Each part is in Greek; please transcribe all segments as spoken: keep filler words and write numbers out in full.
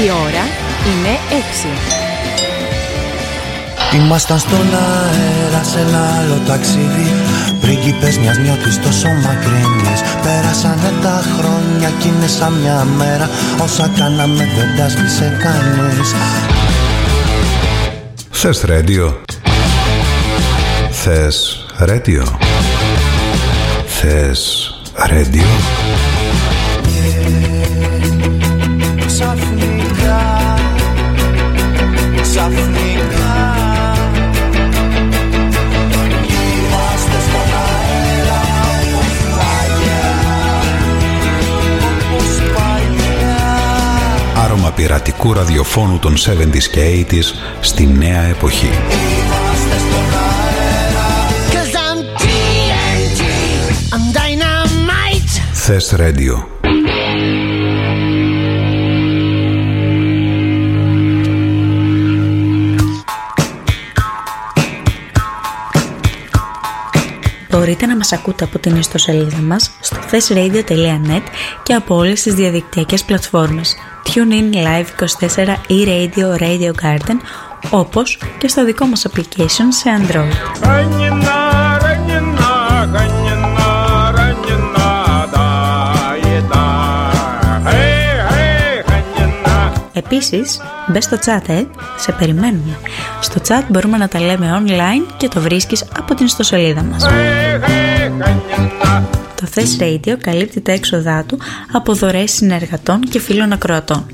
Η ώρα είναι έξι. Ήμασταν στον αέρα σε ένα άλλο ταξίδι, πρίγκιπες μιας νιώτης τόσο μακρινής. Πέρασανε τα χρόνια κι είναι σαν μια μέρα, όσα κάναμε δεν τα σβήσε κανείς. Θες ρέντιο? Θες ρέντιο? Θες ρέντιο? Ξαφνικά, ξαφνικά είμαστε στον αέρα όπως παλιά, όπως παλιά. Άρωμα πειρατικού ραδιοφώνου των εβδομήντα και ογδόντα στη νέα εποχή. Είμαστε στον αέρα, 'cause I'm τι εν τι, I'm dynamite. Θες ρέντιο? Μπορείτε να μας ακούτε από την ιστοσελίδα μας στο θες ρέιντιο τελεία νετ και από όλες τις διαδικτυακές πλατφόρμες TuneIn, Live είκοσι τέσσερα, e-Radio, Radio Garden, όπως και στο δικό μας application σε Android. Επίσης, μπες στο chat, ε, σε περιμένουμε. Στο chat μπορούμε να τα λέμε online και το βρίσκεις από την ιστοσελίδα μας. Το θες Radio καλύπτει τα έξοδά του από δωρεές συνεργατών και φίλων ακροατών.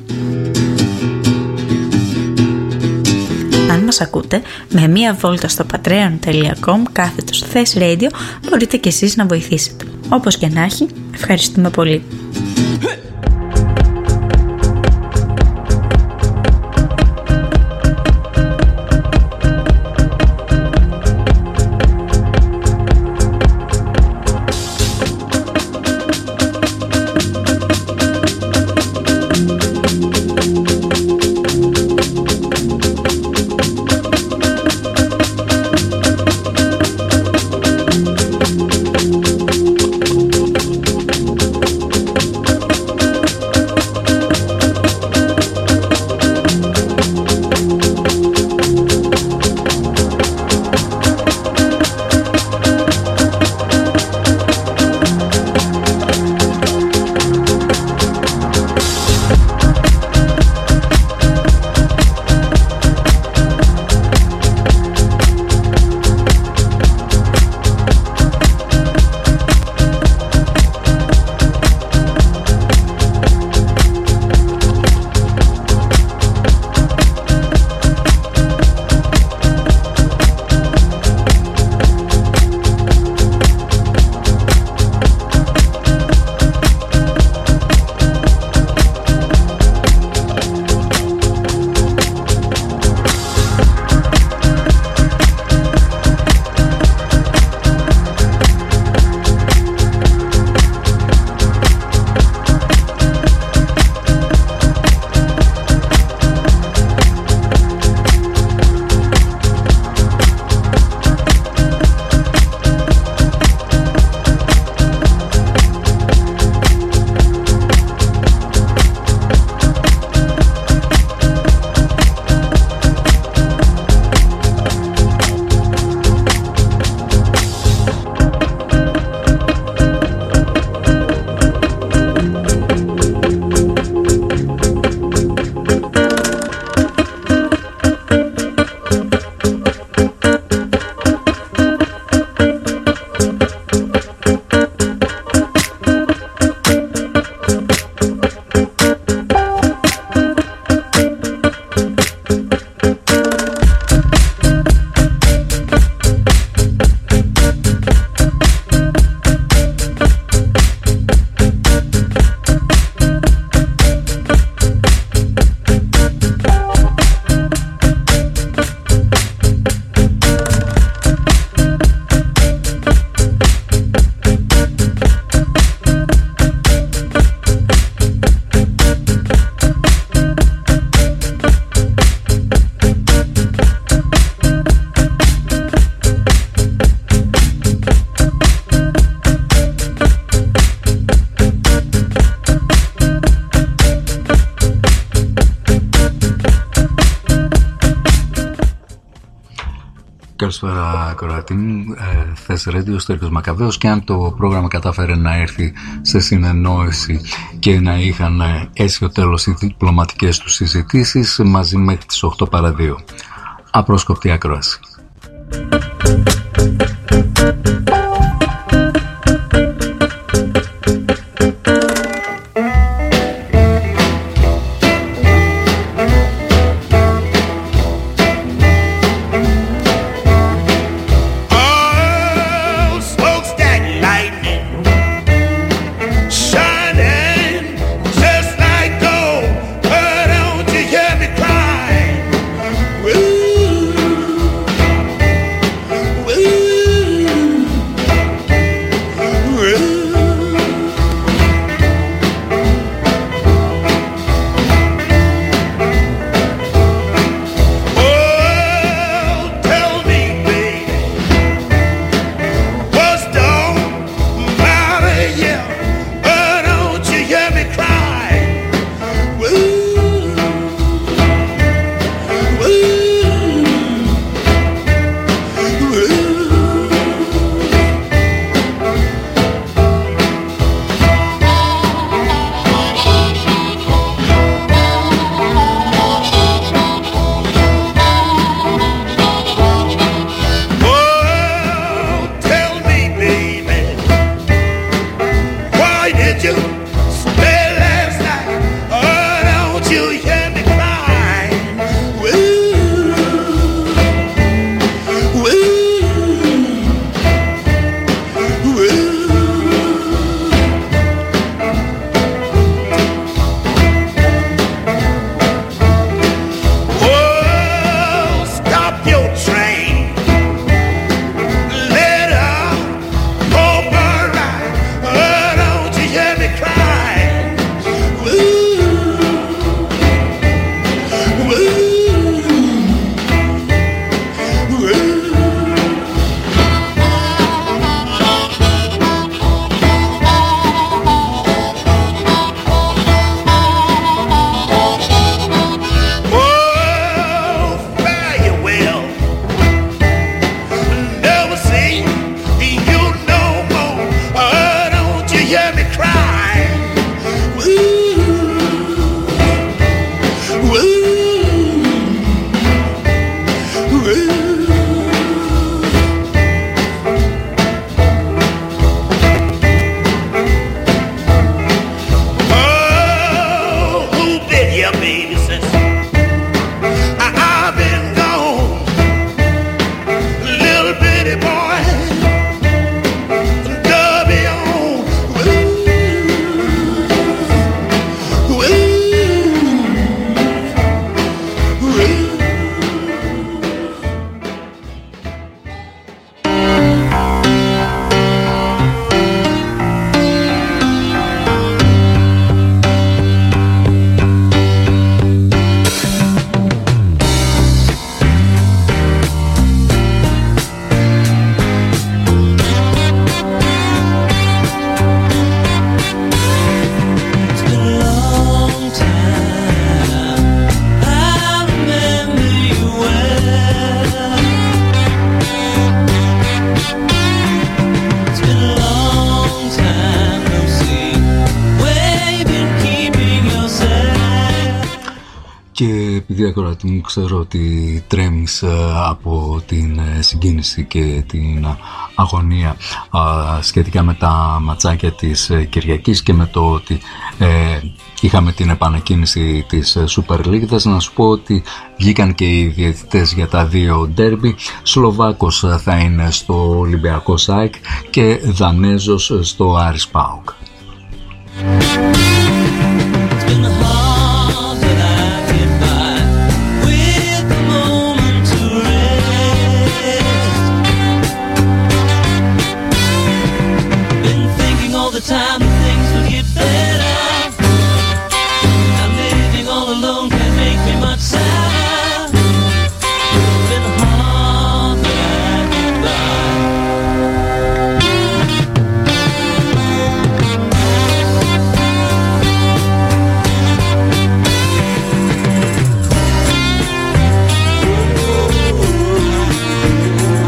Αν μας ακούτε, με μία βόλτα στο patreon τελεία com κάθετος θες Radio μπορείτε και εσείς να βοηθήσετε. Όπως και να έχει, ευχαριστούμε πολύ. Καλησπέρα ακροατή μου, ε, Θες Radio, Στέριος Μακαβαίος. Και αν το πρόγραμμα κατάφερε να έρθει σε συνεννόηση και να είχαν αίσιο τέλος οι διπλωματικές του συζητήσεις, μαζί μέχρι τις οκτώ παρά δύο. Απρόσκοπτη ακρόαση. Ακροατή μου, ξέρω ότι τρέμεις από την συγκίνηση και την αγωνία σχετικά με τα ματσάκια της Κυριακής και με το ότι ε, είχαμε την επανακίνηση της Super League. Να σου πω ότι βγήκαν και οι διαιτητές για τα δύο ντέρμπι. Σλοβάκος θα είναι στο Ολυμπιακό ΣΑΕΚ και Δανέζος στο Άρης ΠΑΟΚ. Time things will get better. I'm living all alone, can't make me much sadder. It's been hard, but I get by. Ooh, ooh, ooh.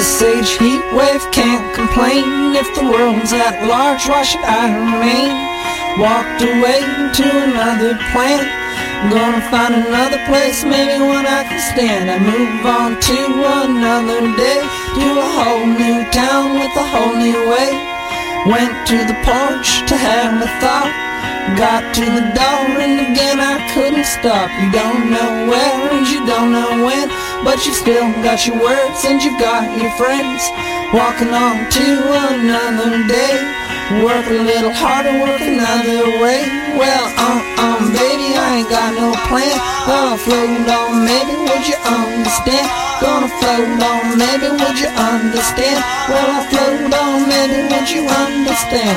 this age heat wave can't complain. If the world's at large, why should I remain? Walked away to another planet, gonna find another place, maybe one I can stand. I move on to another day, to a whole new town with a whole new way. Went to the porch to have a thought, got to the door and again I couldn't stop. You don't know where and you don't know when, but you still got your words and you got your friends. Walking on to another day, work a little harder, work another way. Well, um, um, baby, I ain't got no plan. Gonna float on, maybe would you understand? Gonna float on, maybe would you understand? Well, I float on, maybe would you understand?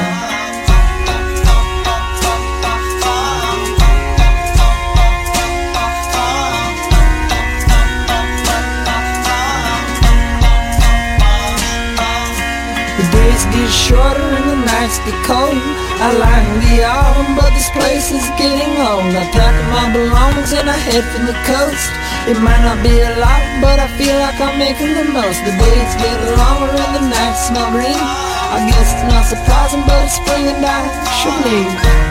Get shorter and the nights get cold. I like the autumn, but this place is getting old. I pack up my belongings and I head for the coast. It might not be a lot, but I feel like I'm making the most. The days get longer and the nights smell green. I guess it's not surprising, but it's spring and I should leave.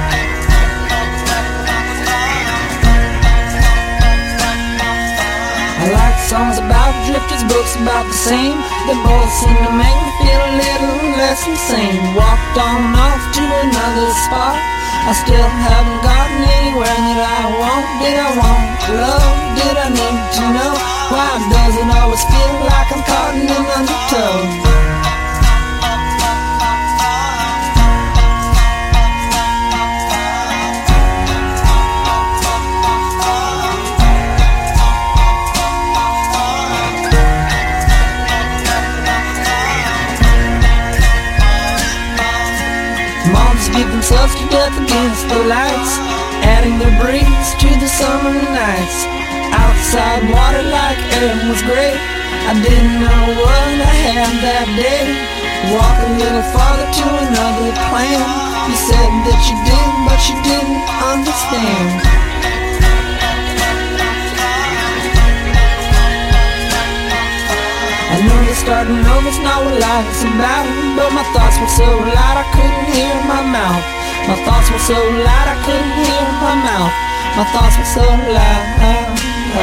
I like songs about drifters, books about the same. They both seem to make me feel a little less insane. Walked on off to another spot, I still haven't gotten anywhere that I want. Did I want love? Did I need to know? Why does it always feel like I'm caught in an undertow? Beat themselves to death against the lights, adding their breeze to the summer nights. Outside water like air was great. I didn't know what I had that day. Walk a little farther to another plan. You said that you did, but you didn't understand. I know you're starting over, it's not what life's about. But my thoughts were so loud I couldn't hear my mouth. My thoughts were so loud I couldn't hear my mouth. My thoughts were so loud.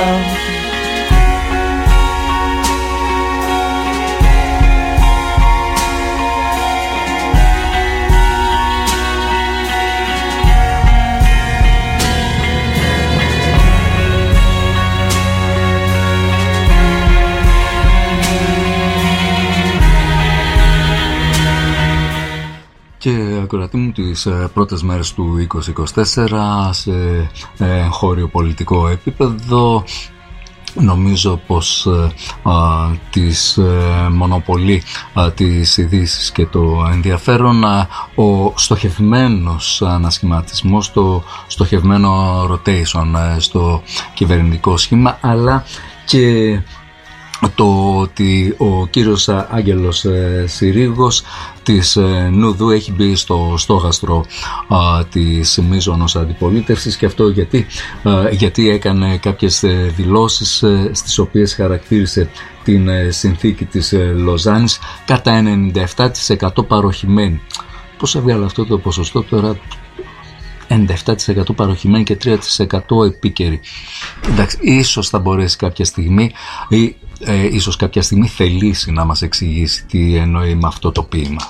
Και ακροατή μου, τις πρώτες μέρες του είκοσι είκοσι τέσσερα σε χώριο πολιτικό επίπεδο νομίζω πως α, τις ε, μονοπολεί α, τις ειδήσεις και το ενδιαφέρον α, ο στοχευμένος ανασχηματισμός, το στοχευμένο rotation α, στο κυβερνητικό σχήμα, αλλά και το ότι ο κύριος Άγγελος Συρίγος της Νουδού έχει μπει στο στόχαστρο α, της μείζωνος αντιπολίτευσης, και αυτό γιατί, α, γιατί έκανε κάποιες δηλώσεις α, στις οποίες χαρακτήρισε την α, συνθήκη της α, Λοζάνης κατά ενενήντα επτά τοις εκατό παροχημένη. Πώς έβγαλε αυτό το ποσοστό τώρα? ενενήντα επτά τοις εκατό παροχημένη και τρία τοις εκατό επίκαιρη. Εντάξει, ίσως θα μπορέσει κάποια στιγμή ή ε, ίσως κάποια στιγμή θελήσει να μας εξηγήσει τι εννοεί με αυτό το ποίημα.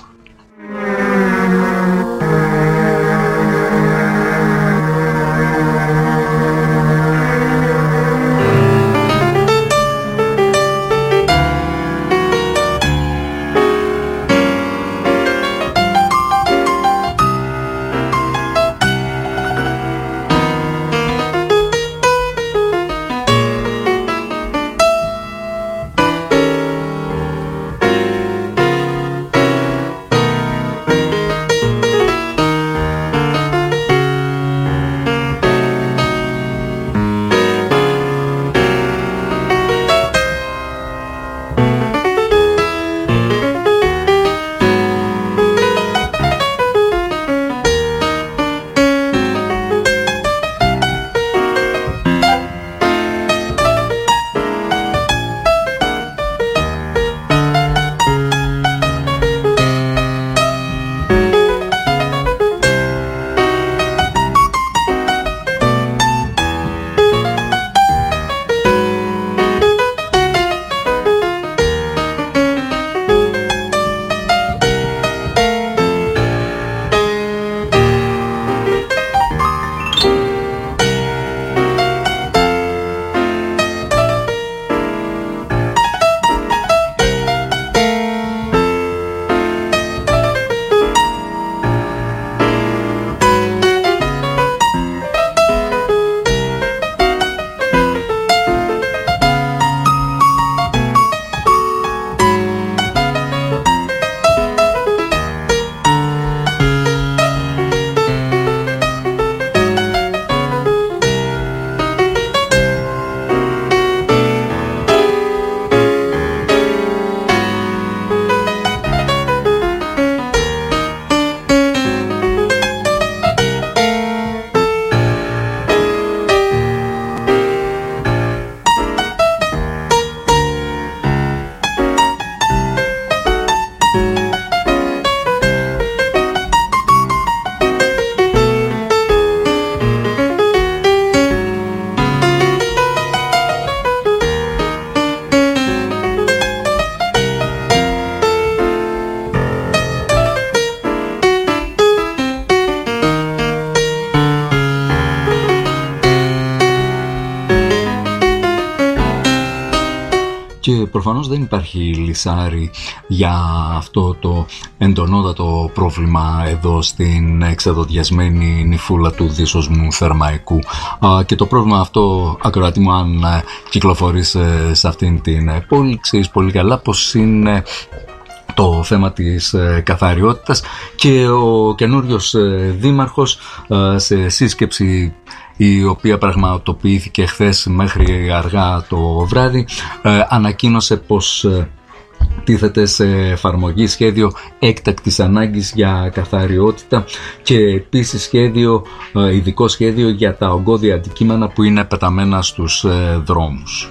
προφανώς δεν υπάρχει λυσάρι για αυτό το εντονότατο πρόβλημα εδώ στην εξεδοδιασμένη νυφούλα του δίσοσμου Θερμαϊκού. Και το πρόβλημα αυτό, ακροατή μου, αν κυκλοφορείς σε αυτήν την πόλη, ξέρεις πολύ καλά πως είναι το θέμα της καθαριότητας, και ο καινούριος δήμαρχος σε σύσκεψη η οποία πραγματοποιήθηκε χθες μέχρι αργά το βράδυ ανακοίνωσε πως τίθεται σε εφαρμογή σχέδιο έκτακτης ανάγκης για καθαριότητα και επίσης σχέδιο, ειδικό σχέδιο για τα ογκώδια αντικείμενα που είναι πεταμένα στους δρόμους.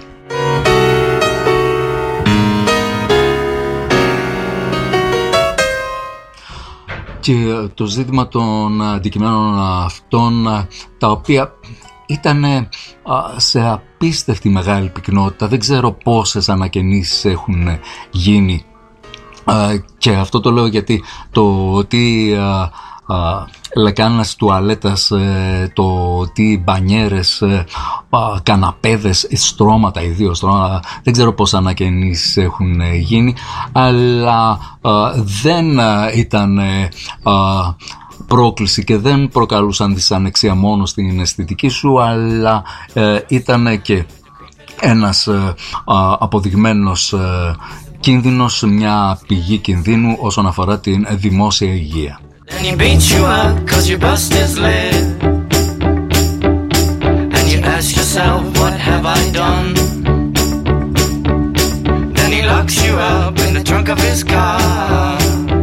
Και το ζήτημα των αντικειμένων αυτών, τα οποία ήταν σε απίστευτη μεγάλη πυκνότητα, δεν ξέρω πόσες ανακαινήσεις έχουν γίνει, και αυτό το λέω γιατί το ότι λεκάνες τουαλέτας, το τι μπανιέρες, καναπέδες, στρώματα, ιδίως στρώματα, δεν ξέρω πόσα ανακαινήσεις έχουν γίνει, αλλά δεν ήταν πρόκληση και δεν προκαλούσαν δυσανεξία μόνο στην αισθητική σου, αλλά ήταν και ένας αποδειγμένος κίνδυνος, μια πηγή κινδύνου όσον αφορά την δημόσια υγεία. And he beats you up cause your bust is lit. And you ask yourself, what have I done? Then he locks you up in the trunk of his car.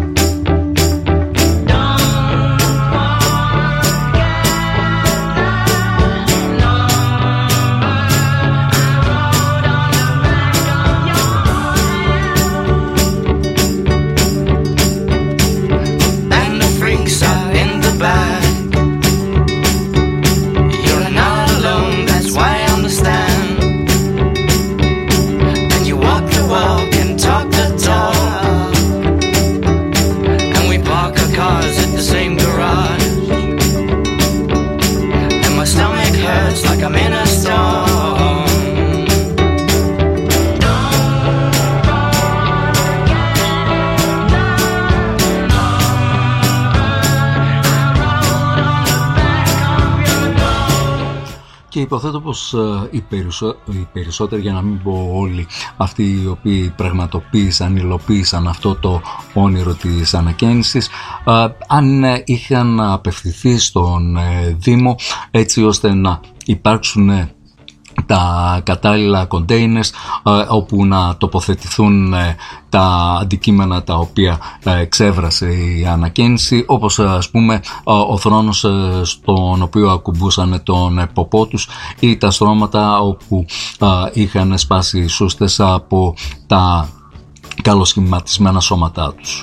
Και υποθέτω πως οι, περισσο... οι περισσότεροι, για να μην πω όλοι, αυτοί οι οποίοι πραγματοποίησαν, υλοποίησαν αυτό το όνειρο της ανακαίνησης, αν είχαν απευθυνθεί στον Δήμο έτσι ώστε να υπάρξουν τα κατάλληλα κοντέινες όπου να τοποθετηθούν τα αντικείμενα τα οποία εξέβρασε η ανακαίνιση, όπως ας πούμε ο θρόνος στον οποίο ακουμπούσαν τον ποπό τους ή τα στρώματα όπου είχαν σπάσει σούστες από τα καλοσχηματισμένα σώματά τους.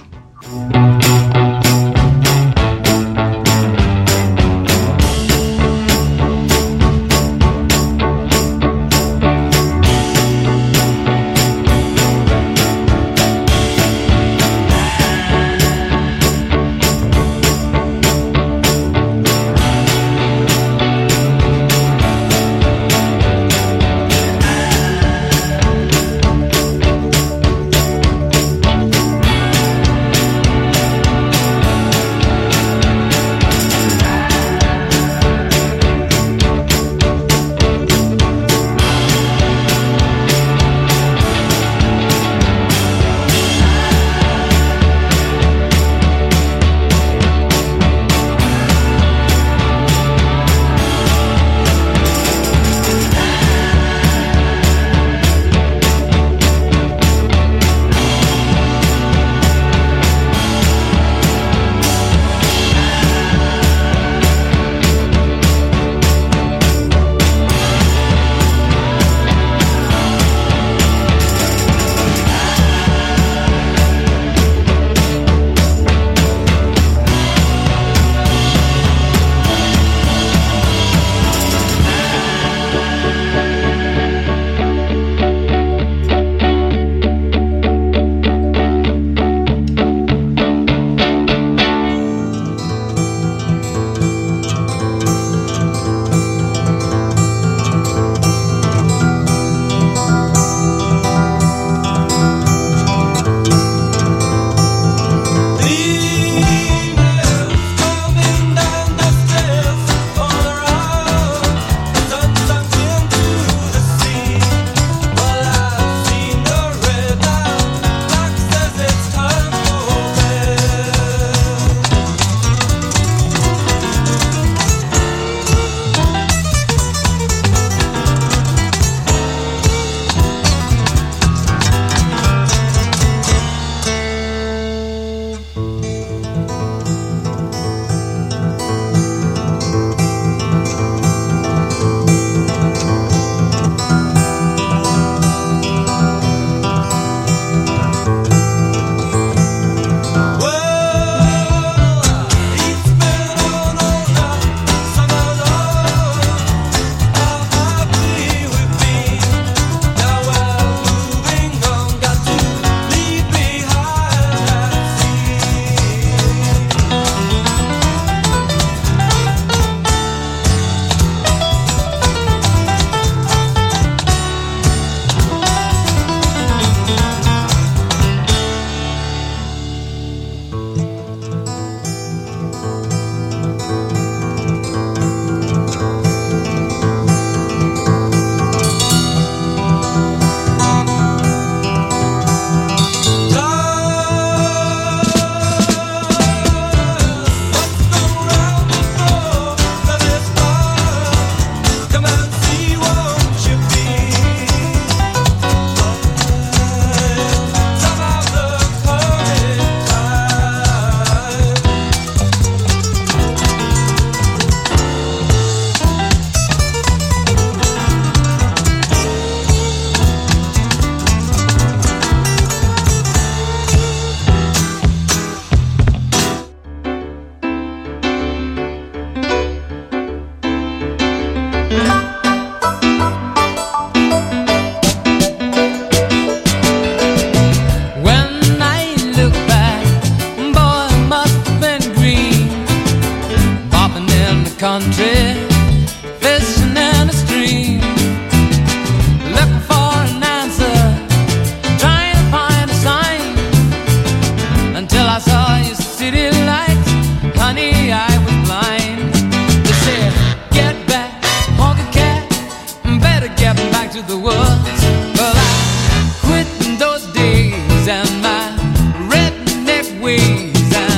country, fishing in a stream, looking for an answer, trying to find a sign, until I saw your city lights, honey, I was blind. They said, get back, honky cat, better get back to the woods. Well, I quit in those days and my redneck ways.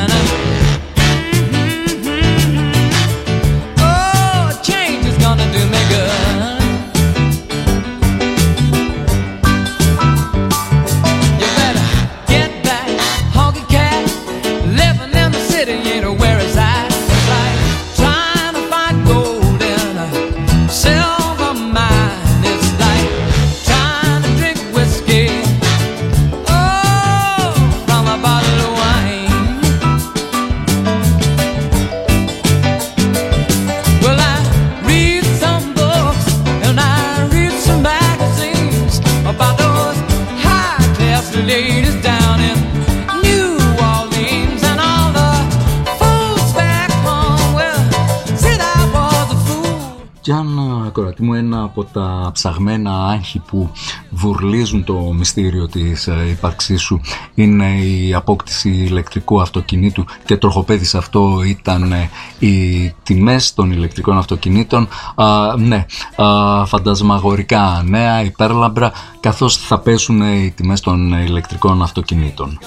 Κι αν, ακροατή μου, ένα από τα ψαγμένα άγχη που βουρλίζουν το μυστήριο της ύπαρξής σου είναι η απόκτηση ηλεκτρικού αυτοκινήτου και τροχοπέδι σε αυτό ήταν οι τιμές των ηλεκτρικών αυτοκινήτων, α, ναι, α, φαντασμαγορικά νέα, υπέρλαμπρα, καθώς θα πέσουν οι τιμές των ηλεκτρικών αυτοκινήτων.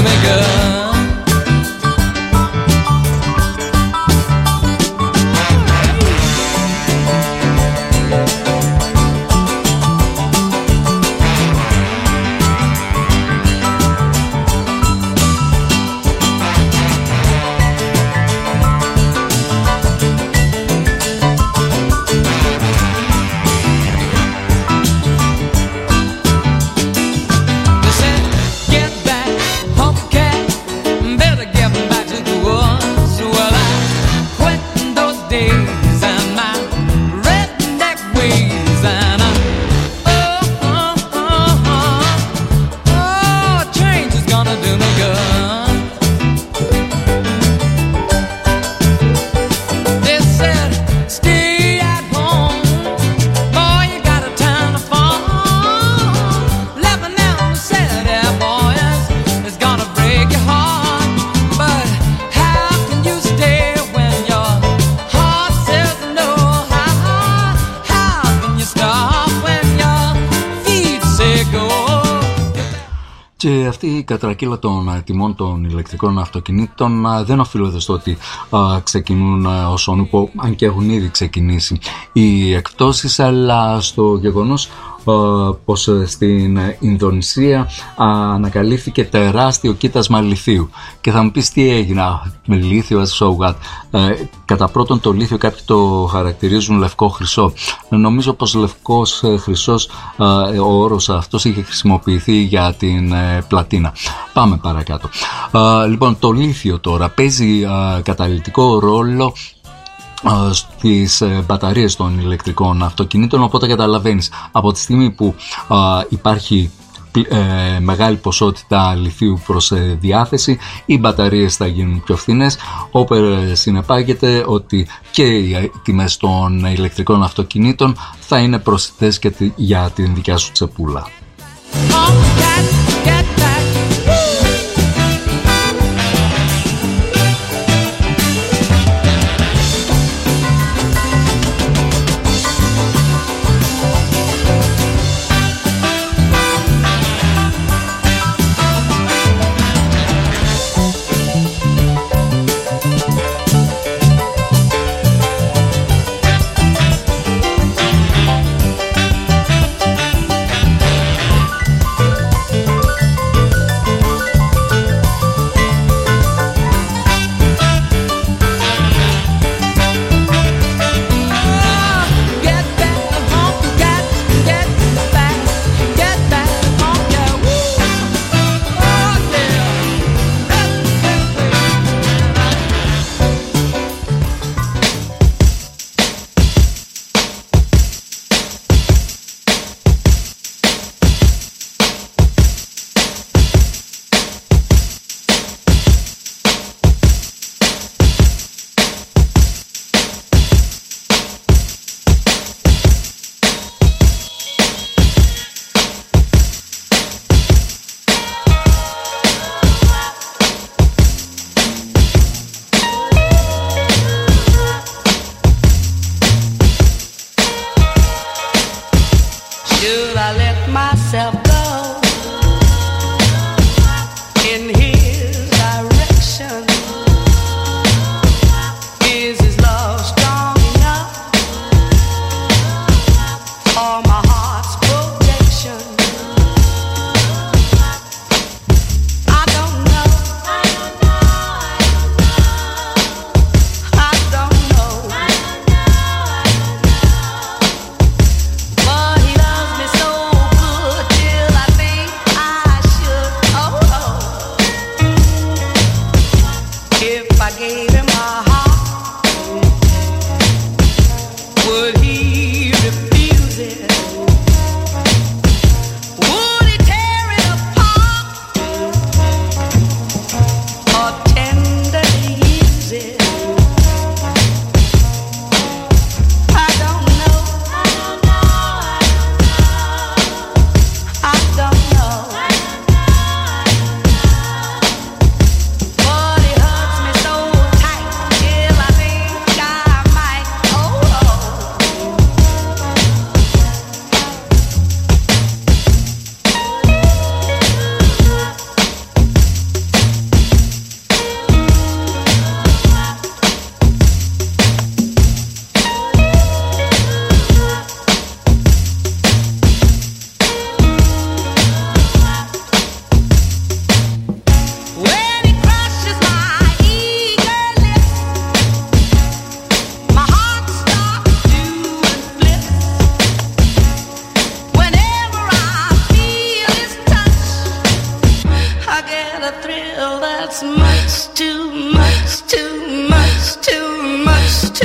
Και αυτή η κατρακύλα των τιμών των ηλεκτρικών αυτοκινήτων δεν οφείλονται στο ότι α, ξεκινούν ως ονούπο, αν και έχουν ήδη ξεκινήσει οι εκπτώσεις, αλλά στο γεγονός πως στην Ινδονησία ανακαλύφθηκε τεράστιο κοίτασμα λιθίου. Και θα μου πεις τι έγινε με λίθιο, so what. Κατά πρώτον, το λίθιο κάποιοι το χαρακτηρίζουν λευκό χρυσό. Νομίζω πως λευκός χρυσός, ο όρος αυτός είχε χρησιμοποιηθεί για την πλατίνα. Πάμε παρακάτω. Λοιπόν, το λίθιο τώρα παίζει καταλυτικό ρόλο στις μπαταρίες των ηλεκτρικών αυτοκινήτων, οπότε καταλαβαίνεις από τη στιγμή που α, υπάρχει ε, μεγάλη ποσότητα λιθίου προς ε, διάθεση, οι μπαταρίες θα γίνουν πιο φθηνές, όπερ συνεπάγεται ότι και οι τιμές των ηλεκτρικών αυτοκινήτων θα είναι προσιτές και τη, για την δικιά σου τσεπούλα.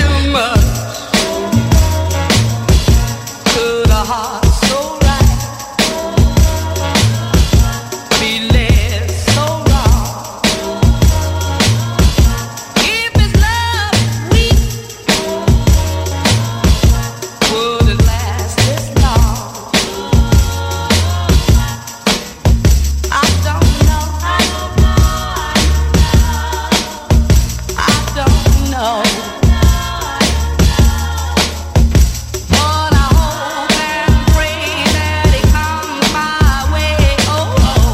too much. Could a heart so right be led so wrong? If his love weak, would it last this long? I don't know. I don't know. But I hope and pray that it comes my way. Oh, oh.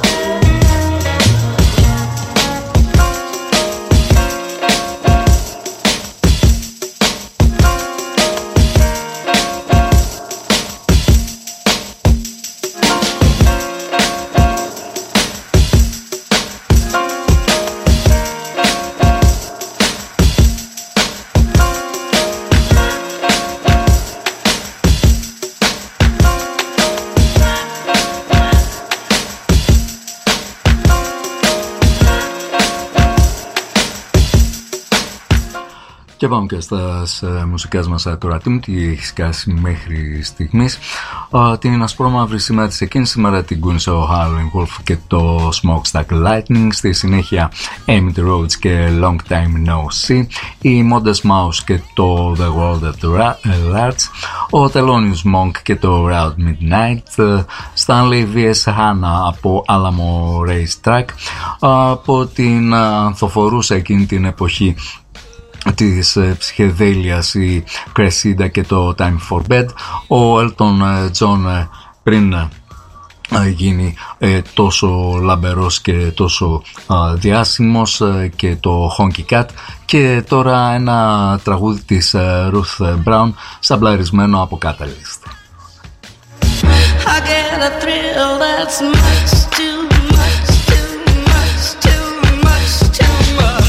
Και πάμε και στα μουσικές μας τώρα. Τι μου τι έχει σκάσει μέχρι στιγμής? Uh, την ασπρόμαυρη σήμερα της εκείνης, σήμερα την κούνησε ο Howlin' Wolf και το Smokestack Lightning. Στη συνέχεια Amy Rhodes και Long Time No See, η Modest Mouse και το The World at Large, ο Thelonious Monk και το Round Midnight, Stanley βι ες Hanna από Alamo Racetrack, από την ανθοφορούσα εκείνη την εποχή της ψυχεδέλειας η Cressida και το Time for Bed, ο Elton John πριν γίνει ε, τόσο λαμπερός και τόσο ε, διάσημος, ε, και το Honky Cat, και τώρα ένα τραγούδι της ε, Ruth Brown σαμπλαρισμένο από Catalyst. I get a thrill that's much too much, too much, too much, too much.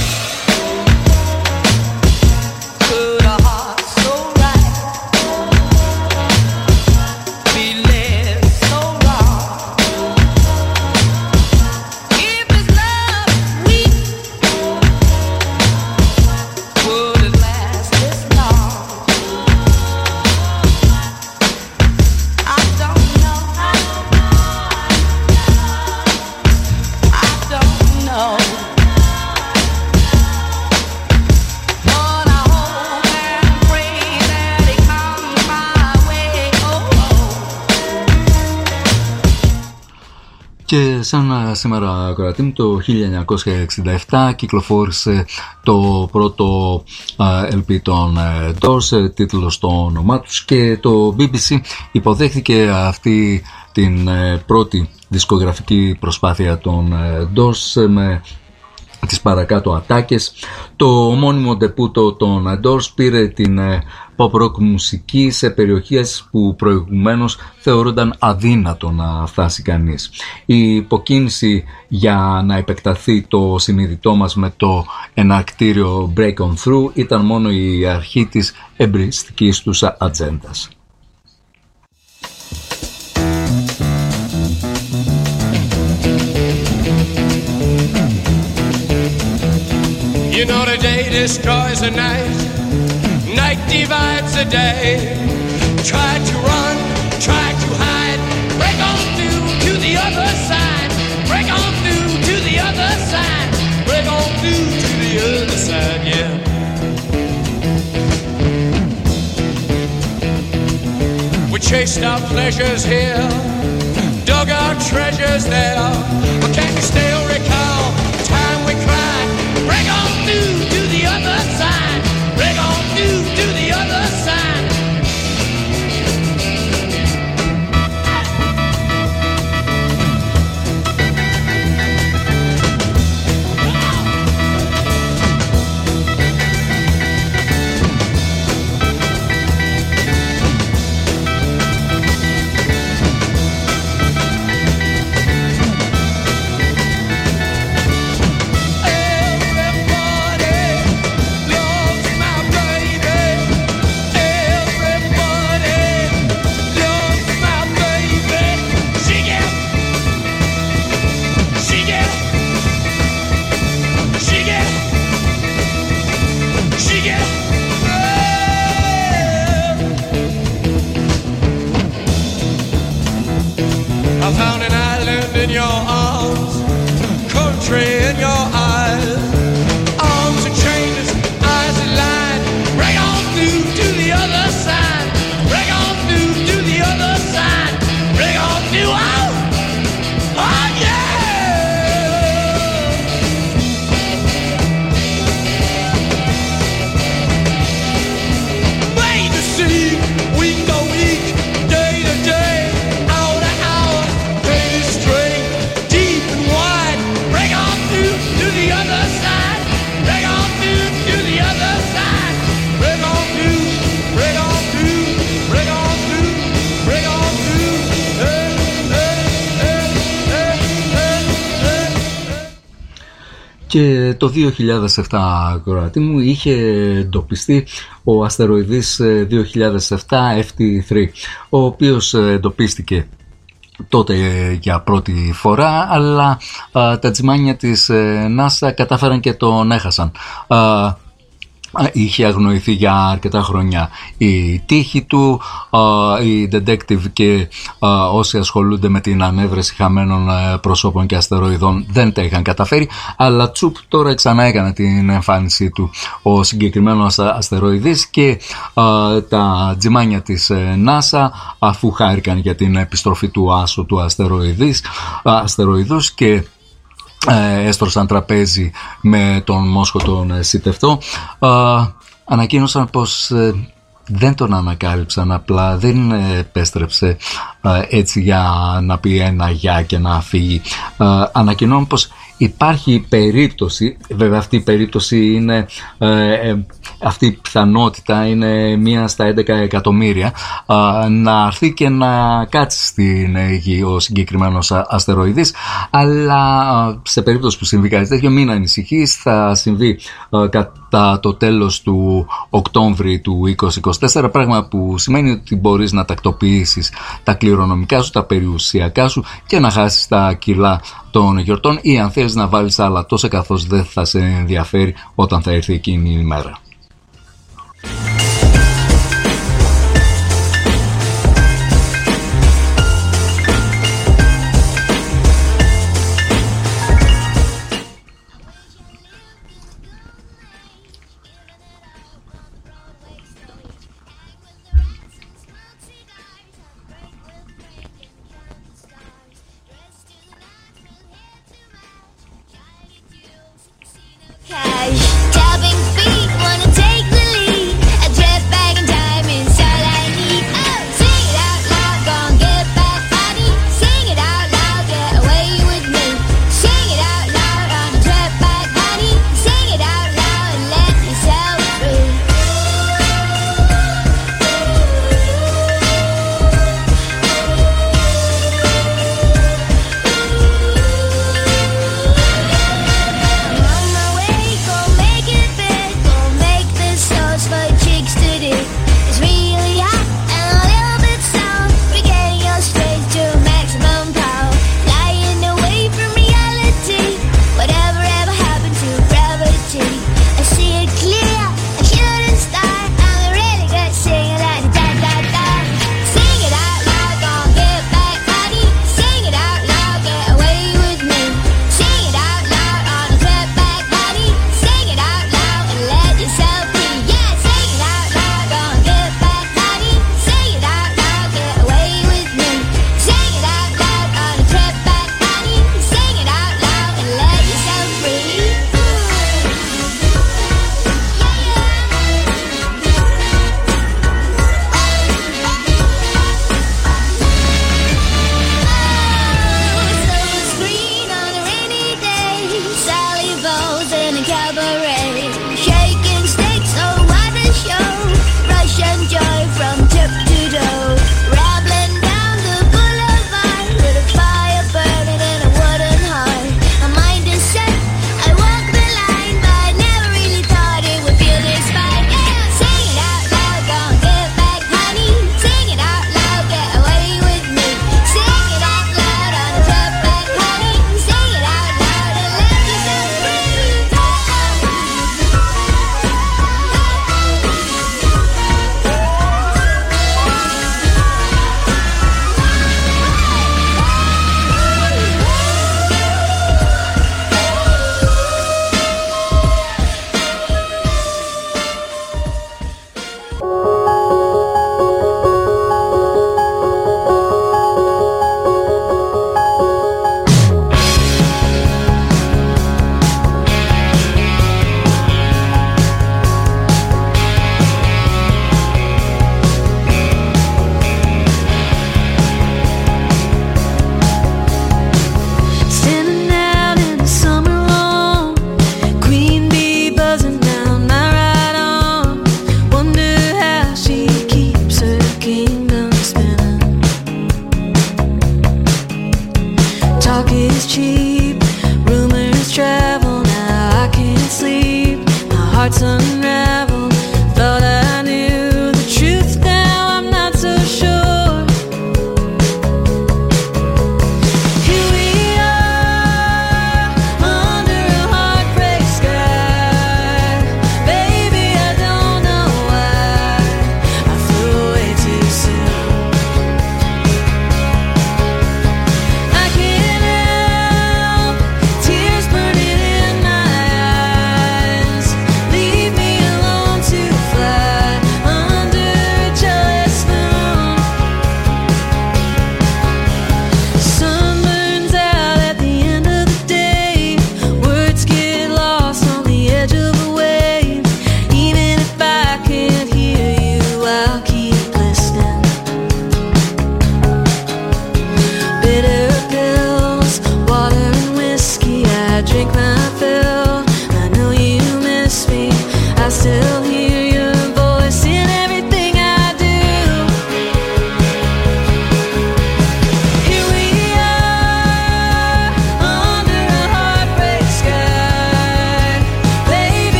Could a heart so right be led so wrong? If his love weak, would it last this long? I don't know. I don't know. But I hope and pray that it comes my way. Oh, oh. Και σαν σήμερα, κορατή μου, το χίλια εννιακόσια εξήντα επτά κυκλοφόρησε το πρώτο ελ πι των Doors, τίτλος στο όνομά τους, και το μπι μπι σι υποδέχθηκε αυτή την πρώτη δισκογραφική προσπάθεια των Doors με τις παρακάτω ατάκες. Το ομώνυμο ντεπούτο των Doors πήρε την pop rock μουσική σε περιοχές που προηγουμένως θεωρούνταν αδύνατο να φτάσει κανείς. Η υποκίνηση για να επεκταθεί το συνειδητό μας με το εναρκτήριο Break On Through ήταν μόνο η αρχή της εμπριστικής τους ατζέντας. You know the day destroys the night, night divides the day. Try to run, try to hide, break on through to the other side, break on through to the other side, break on through to the other side, yeah. We chased our pleasures here, dug our treasures there, but can you still recall the time we cried? Break on through to the other side, break on through to the other side. Και το δύο χιλιάδες επτά, ακροατή μου, είχε εντοπιστεί ο αστεροειδής δύο χιλιάδες επτά εφ τι τρία, ο οποίος εντοπίστηκε τότε για πρώτη φορά, αλλά α, τα τζιμάνια της NASA κατάφεραν και τον έχασαν. Α, είχε αγνοηθεί για αρκετά χρόνια η τύχη του, οι detective και όσοι ασχολούνται με την ανέβρεση χαμένων προσώπων και αστεροειδών δεν τα είχαν καταφέρει, αλλά τσουπ τώρα ξανά έκανε την εμφάνισή του ο συγκεκριμένος αστεροειδής και τα τζιμάνια της NASA, αφού χάρηκαν για την επιστροφή του άσου του αστεροειδής, αστεροειδούς και Ε, έστρωσαν τραπέζι με τον Μόσχο τον Σιτευτό, ε, ανακοίνωσαν πως ε, δεν τον ανακάλυψαν, απλά δεν επέστρεψε ε, έτσι για να πει ένα γεια και να φύγει. Ε, ανακοινώνουν πως υπάρχει περίπτωση, βέβαια αυτή η περίπτωση είναι, ε, ε, αυτή η πιθανότητα είναι μία στα έντεκα εκατομμύρια, ε, να έρθει και να κάτσει στην γη ο συγκεκριμένος αστεροειδής, αλλά ε, σε περίπτωση που συμβεί κάτι τέτοιο μην ανησυχείς, θα συμβεί ε, κατά το τέλος του Οκτώβρη του είκοσι είκοσι τέσσερα, πράγμα που σημαίνει ότι μπορείς να τακτοποιήσεις τα κληρονομικά σου, τα περιουσιακά σου και να χάσεις τα κιλά των γιορτών, ή αν θέλεις να βάλεις άλλα τόσα, καθώς δεν θα σε ενδιαφέρει όταν θα έρθει εκείνη η ημέρα. Tapping feet, one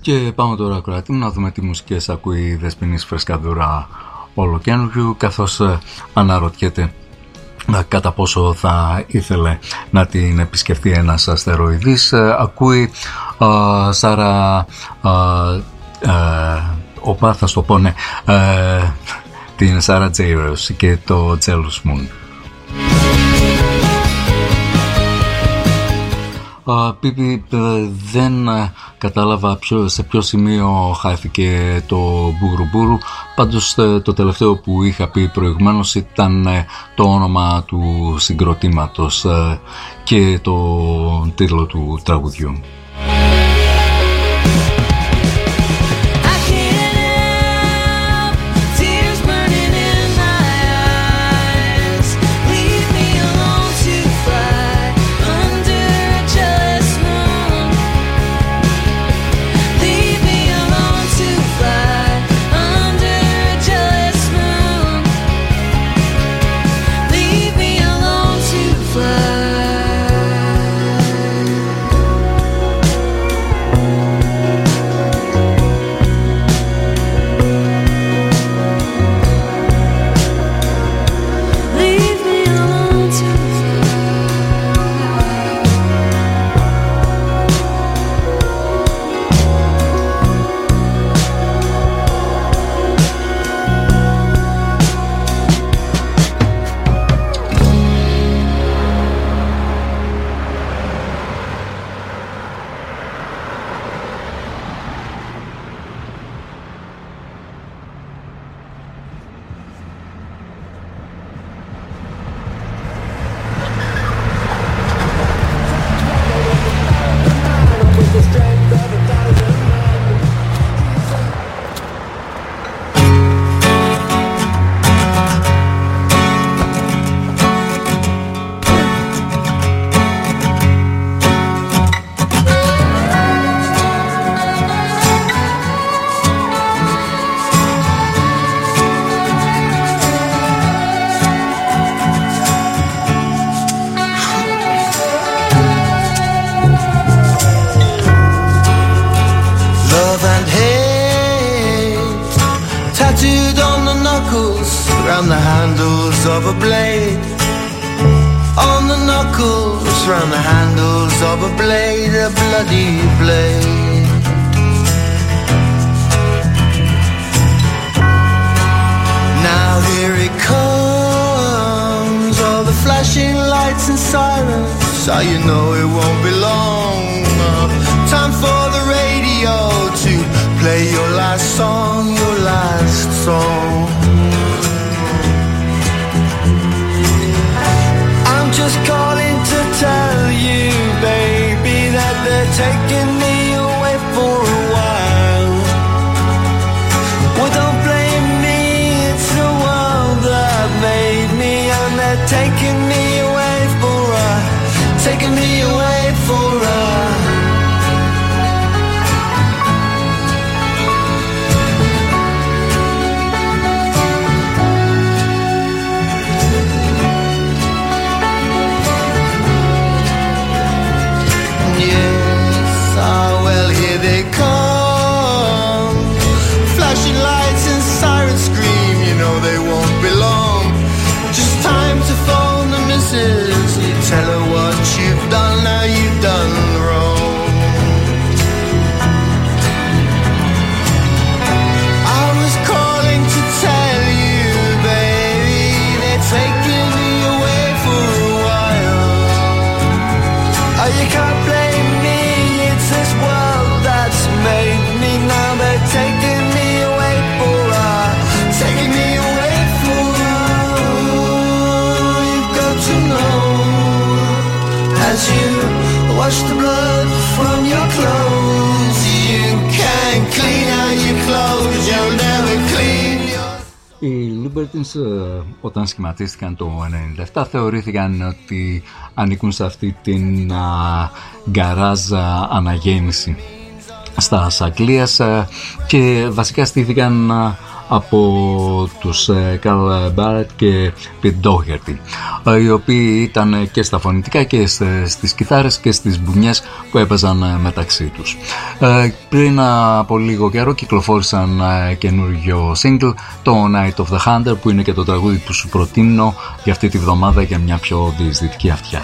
Και πάμε τώρα, ακροατή μου, να δούμε τι μουσικές ακούει η Δεσποινής Φρεσκαδούρα ολοκαίνουργιου, καθώς αναρωτιέται κατά πόσο θα ήθελε να την επισκεφτεί ένας αστεροειδής. Ακούει α, Σάρα α, α, οπα θα στο πω, ναι, α, την Σάρα Τζέιρος και το Jealous Moon. Πίπη, δεν κατάλαβα ποιο, σε ποιο σημείο χάθηκε το Μπουγρουμπουρου. Πάντως το τελευταίο που είχα πει προηγουμένως ήταν το όνομα του συγκροτήματος και το τίτλο του τραγουδιού. Round the handles of a blade, on the knuckles, round the handles of a blade, a bloody blade. Now here it comes, all the flashing lights and sirens, so you know it won't be long. Time for the radio to play your last song, your last song. Just calling to tell you, baby, that they're taking me away for a while. Well, don't blame me, it's the world that made me, and they're taking me away for a, taking me away for a. Tell her what you've done, now you've done wrong. I was calling to tell you, baby, they're taking me away for a while. Oh, you can't blame me, it's this world that's made me. Now they're taking me away for a, taking me away for a. You've got to know, as you wash the blood from your clothes, you can't clean out your clothes, you'll never clean your... Οι Libertines όταν σχηματίστηκαν το ενενήντα επτά θεωρήθηκαν ότι ανήκουν σε αυτή την γκαράζ αναγέννηση στα Αγγλίας και βασικά στήθηκαν από τους Carl Barrett και Pete Doherty, οι οποίοι ήταν και στα φωνητικά και στις κιθάρες και στις μπουνιές που έπαιζαν μεταξύ τους. Πριν από λίγο καιρό κυκλοφόρησαν καινούργιο single, το Night of the Hunter, που είναι και το τραγούδι που σου προτείνω για αυτή τη βδομάδα για μια πιο διεισδυτική αυτιά.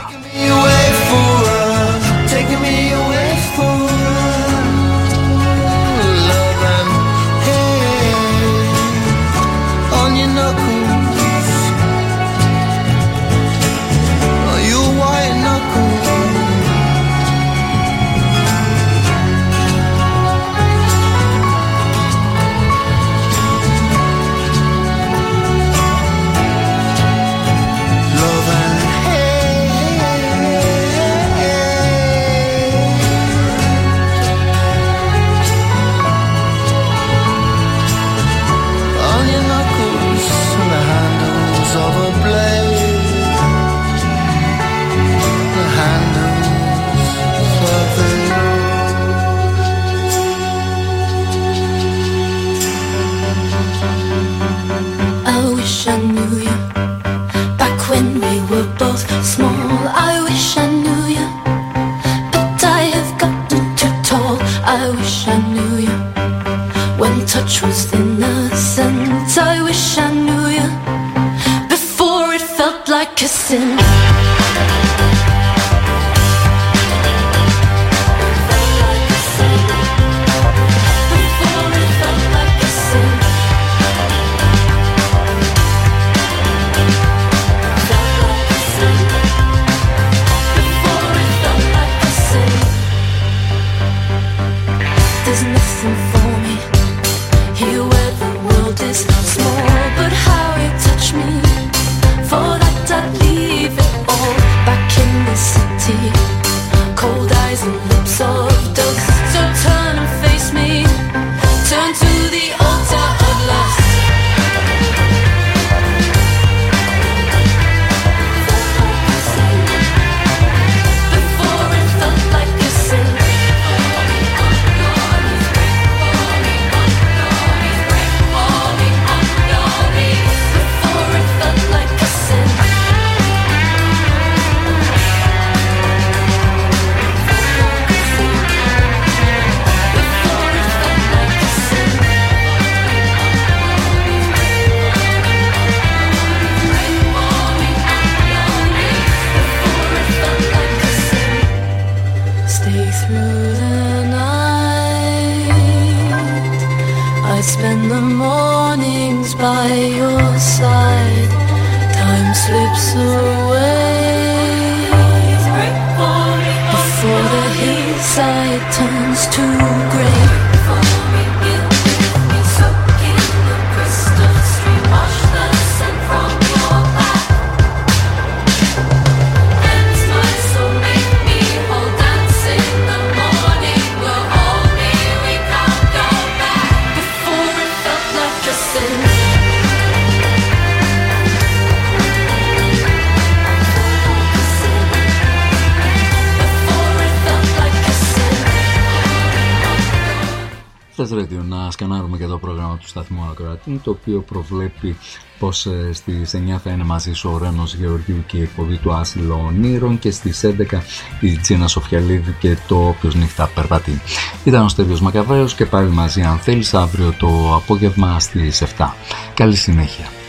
Radio, να σκανάρουμε και το πρόγραμμα του σταθμού Ακροατή, το οποίο προβλέπει πως στις εννιά θα είναι μαζί σου ο Ρένος Γεωργίου και η εκπομπή του Άσυλο Ονείρων, και στις έντεκα η Τζίνα Σοφιαλίδη και το Όποιος νύχτα περπατεί. Ήταν ο Στέλιος Μακαβαίος και πάλι μαζί αν θέλεις αύριο το απόγευμα στις εφτά. Καλή συνέχεια.